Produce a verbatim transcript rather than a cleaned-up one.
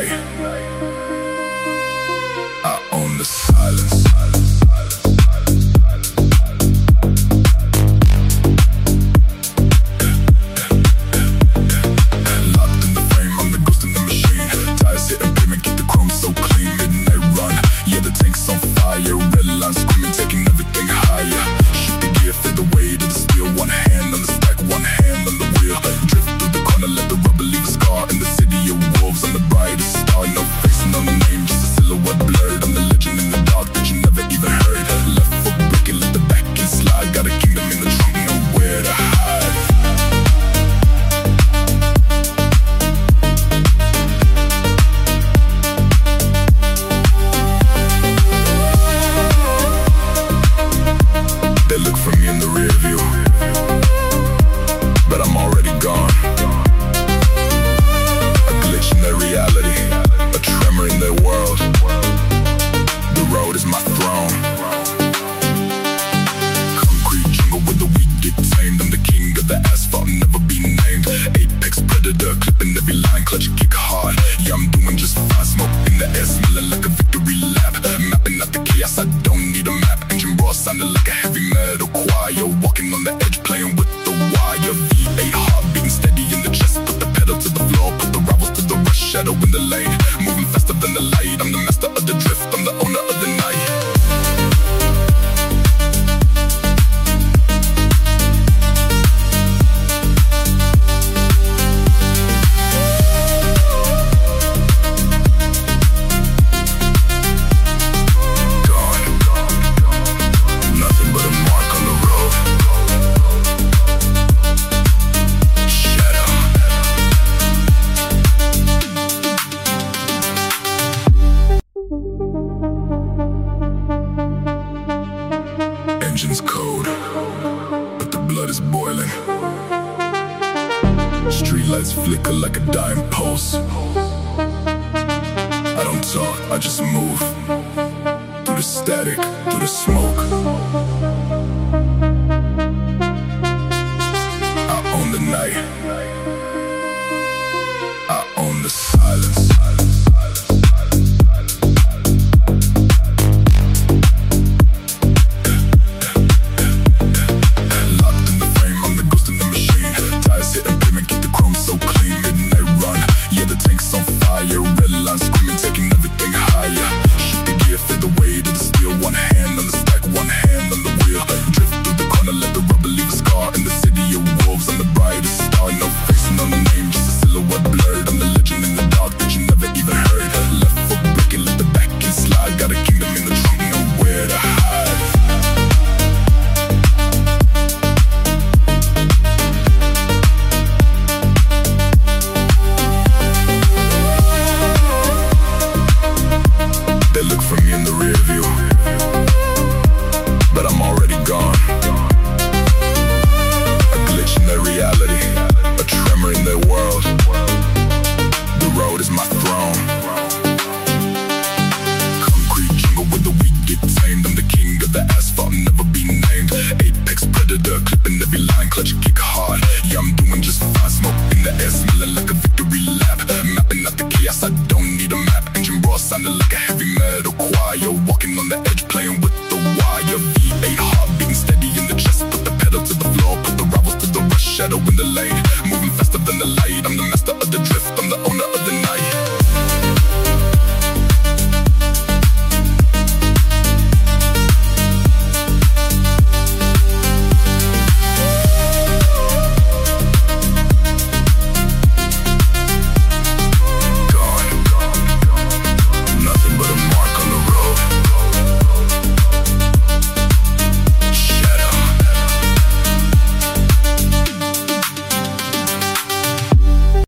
night. I own the silence. Locked in the frame, I'm the ghost in the machine. Tires hitting pavement, keep the chrome so clean. Midnight run, yeah, the tank's on fire. Red line screaming, taking everything higher. Shoot the gear, feel the weight of the steel. One hand on the stack, one hand on the wheel. Drift through the corner, let the rubber leave a scar. In the city of wolves, I'm the brightest star. No face, no name, just a silhouette blurred. I'm the legend in the dark that you never even heard. Left foot breaking, let the back end slide. Got a kingdom in the trunk, nowhere to hide. They look for me in the rear view, but I'm already gone. A glitch in their reality, a tremor in their world. The road is my throne. Concrete jungle where the weak get tamed. I'm the king of the asphalt, never be named. Apex predator, clipping every line, clutch kick hard. Yeah, I'm doing just fine. Smoke in the air, smelling like a victory lap. Mapping out the chaos, I don't need a map. Engine raw, sounding like a heavy metal choir. Walking on the edge, playing with the wire. V eight heart beating steady in the chest. Put the pedal to the floor, put the rivals to the rush. Shadow in the lane, moving faster than the light. I'm the master of the drift, I'm the owner of the night. Engine's cold, but the blood is boiling. Streetlights flicker like a dying pulse. I don't talk, I just move. Through the static, through the smoke.